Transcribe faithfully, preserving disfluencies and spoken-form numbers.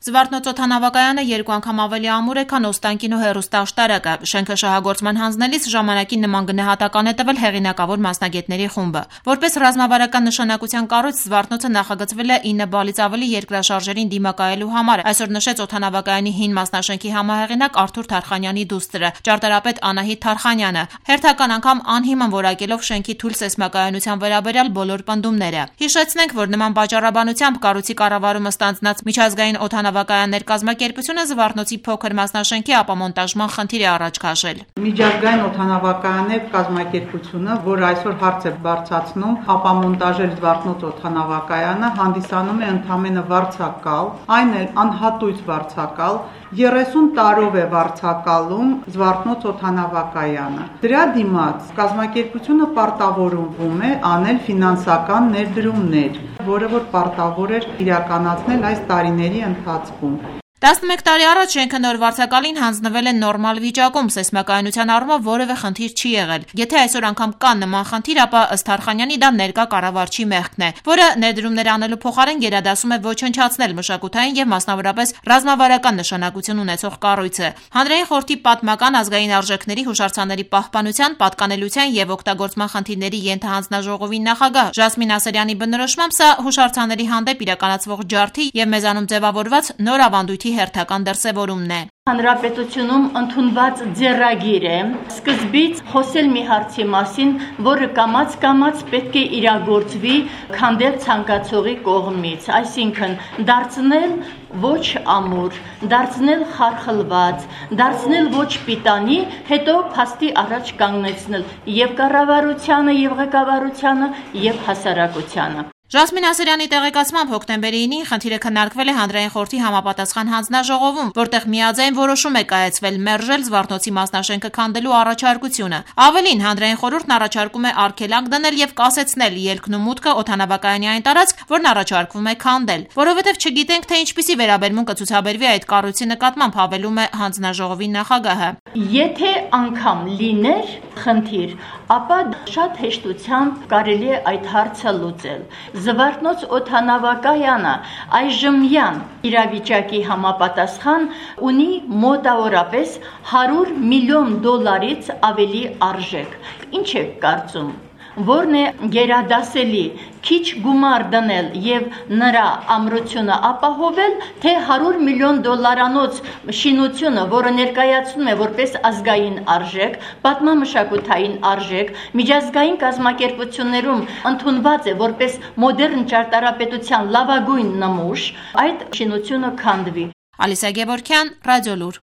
Զվարթնոց օդանավակայանը երկու անգամ ավելի ամուր է, քան Օստանկինո հեռուստաաշտարակը։ Շենքը շահագործման հանձնելիս ժամանակին նման գնահատական է տվել հեղինակավոր մասնագետների խումբը։ Որպես ռազմավարական նշանակության կառույց Զվարթնոցը նախագծվել է ինը բալից ավելի երկրաշարժերին դիմակայելու համար, այսօր նշեց օդանավակայանի հին մասնաշենքի համահեղինակ Արթուր Թարխանյանի դուստրը, ճարտարապետ Անահիտ Թարխանյանը, հերթական անգամ անհիմն որակելով շենքի թույլ սեյսմակայունության վերաբերյալ բոլոր պնդումները։ Հիշեցնենք, որ նման պատճառաբանությամբ կառույցի կառավարումը ստանձնած միջազգային օդանավակայաններ կազմակերպությունը Զվարթնոցի փոքր մասնաշենքի ապամոնտաժման խնդիր է առաջ քաշել։ Միջազգային օդանավակայաններ կազմակերպությունը, որ այսօր հարց է բարձրացնում ապամոնտաժել Զվարթնոց օդանավակայանը, հանդիսանում է ընդամենը վարձակալ, այն էլ անհատույց վարձակալ, երեսուն տարով է վարձակալում Զվարթնոց օդանավակայանը։ Դրա դիմաց կազմակերպությունը պարտավորվում է անել ֆինանսական ներդրումներ, որը որ պարտավոր էր իրականացնել այս տարիների ընթացքում։ տասնմեկ տարի առաջ շենքը նոր վարձակալին հանձնվել է նորմալ վիճակում, սեյսմակայունության առումով որևէ խնդիր չի եղել։ Եթե այսօր անգամ կա նման խնդիր, ապա ըստ Թարխանյանի դա ներկա կառավարչի մեղքն է, որը ներդրումներ անելու փոխարեն գերադասում է ոչնչացնել մշակութային եւ մասնավորապես ռազմավարական նշանակություն ունեցող կառույցը։ Հանրային խորհրդի պատմական ազգային արժեքների հուշարձանների պահպանության, պատկանելության եւ օգտագործման խնդիրների ենթահանձնաժողովի նախագահ Ժասմին Ասերյանի բնորոշմամբ սա հուշարձանների հանդեպ իրականացվող ջարդի եւ մեզանում ձևավորված նոր ավանդույթի հերթական դրսևորումն է։ Հանրապետությունում ընդունված ձեռագիր է սկզբից խոսել մի հարցի մասին, որը կամաց-կամաց պետք է իրագործվի քանդել ցանկացողի կողմից, այսինքն դարձնել ոչ ամուր, դարձնել խարխլված, դարձնել ոչ պիտանի, հետո փաստի առաջ կանգնեցնել եւ կառավարությանը, եւ ղեկավարությանը, եւ հասարակությանը։ Ժասմին Ասերյանի տեղեկացմամբ հոկտեմբերի ինին խնդիրը քննարկվել է Հանրային խորհրդի համապատասխան հանձնաժողովում, որտեղ միաձայն որոշում է կայացվել մերժել Զվարթնոցի մասնաշենքը քանդելու առաջարկությունը։ Ավելին, Հանրային խորհուրդն առաջարկում է արգելանք դնել եւ կասեցնել ելքն ու մուտքը օդանավակայանի այն տարածք, որն առաջարկվում է քանդել, որովհետեւ չգիտենք, թե ինչպիսի վերաբերմունք կցուցաբերվի այդ կառույցի նկատմամբ, հավելում է հանձնաժողովի նախագահը։ Եթե անգամ լիներ խնդիր, ապա շատ հեշտությամբ կարելի է այդ հարցը լուծել։ Զվարթնոց օդանավակայանը այժմյան իրավիճակի համապատասխան ունի մոտավորապես հարյուր միլիոն դոլարից ավելի արժեք։ Ինչ եք կարծում, որն է գերադասելի, քիչ գումար դնել եւ նրա ամրությունը ապահովել, թե հարյուր միլիոն դոլարանոց շինությունը, որը ներկայացնում է որպես ազգային արժեք, պատմամշակութային արժեք, միջազգային կազմակերպություններում ընդունված է որպես մոդեռն ճարտարապետության լավագույն նմուշ, այդ շինությունը քանդվի։ Ալիսա Գևորգյան, Ռադիոլուր։